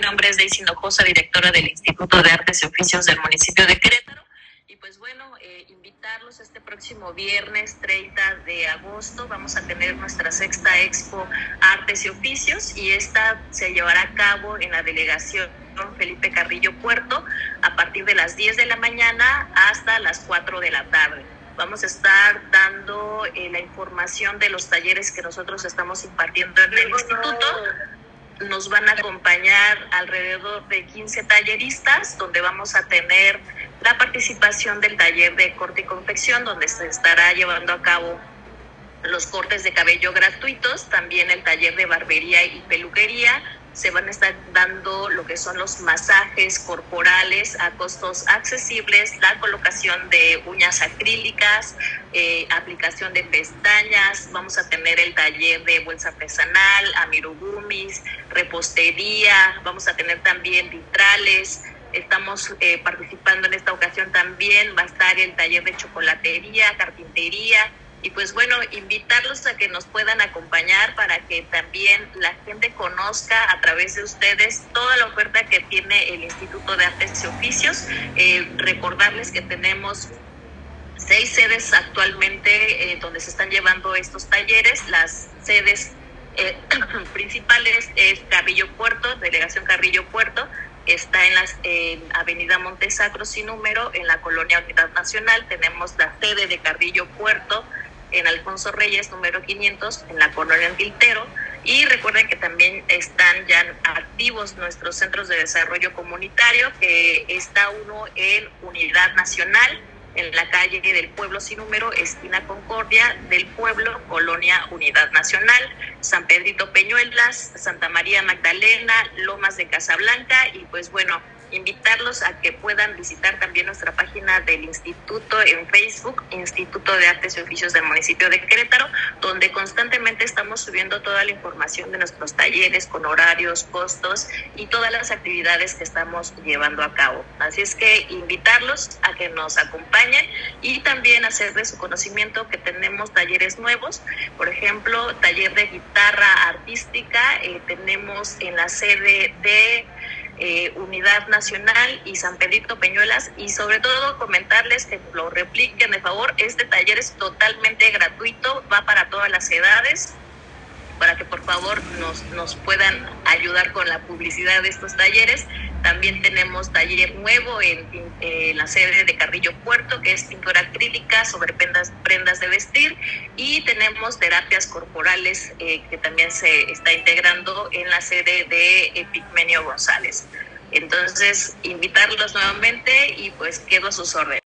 nombre es Daisy Hinojosa, directora del Instituto de Artes y Oficios del municipio de Querétaro. Y pues bueno, invitarlos este próximo viernes 30 de agosto. Vamos a tener nuestra sexta Expo Artes y Oficios y esta se llevará a cabo en la delegación Felipe Carrillo Puerto a partir de las 10 de la mañana hasta las 4 de la tarde. Vamos a estar dando la información de los talleres que nosotros estamos impartiendo en el instituto. Nos van a acompañar alrededor de 15 talleristas, donde vamos a tener la participación del taller de corte y confección, donde se estará llevando a cabo los cortes de cabello gratuitos, también el taller de barbería y peluquería. Se van a estar dando lo que son los masajes corporales a costos accesibles, la colocación de uñas acrílicas, aplicación de pestañas. Vamos a tener el taller de bolsa artesanal, amirugumis, repostería. Vamos a tener también vitrales. Estamos participando en esta ocasión también. Va a estar el taller de chocolatería, carpintería. Y pues bueno, invitarlos a que nos puedan acompañar para que también la gente conozca a través de ustedes toda la oferta que tiene el Instituto de Artes y Oficios. Recordarles que tenemos 6 sedes actualmente donde se están llevando estos talleres. Las sedes principales es Carrillo Puerto, Delegación Carrillo Puerto. Está en Avenida Montesacro sin número, en la Colonia Unidad Nacional. Tenemos la sede de Carrillo Puerto en Alfonso Reyes, número 500, en la Colonia Quintero. Y recuerden que también están ya activos nuestros centros de desarrollo comunitario, que está uno en Unidad Nacional, en la calle del Pueblo sin número, esquina Concordia del Pueblo, Colonia Unidad Nacional, San Pedrito Peñuelas, Santa María Magdalena, Lomas de Casablanca. Y pues bueno, invitarlos a que puedan visitar también nuestra página del instituto en Facebook, Instituto de Artes y Oficios del municipio de Querétaro, donde constantemente estamos subiendo toda la información de nuestros talleres con horarios, costos y todas las actividades que estamos llevando a cabo. Así es que invitarlos a que nos acompañen y también hacer de su conocimiento que tenemos talleres nuevos. Por ejemplo, taller de guitarra artística, tenemos en la sede de Unidad Nacional y San Pedrito Peñuelas. Y sobre todo comentarles que lo repliquen de favor. Este taller es totalmente gratuito, va para todas las edades, para que por favor nos puedan ayudar con la publicidad de estos talleres. También tenemos taller nuevo en la sede de Carrillo Puerto, que es pintura acrílica sobre prendas de vestir, y tenemos terapias corporales que también se está integrando en la sede de Epigmenio González. Entonces, invitarlos nuevamente y pues quedo a sus órdenes.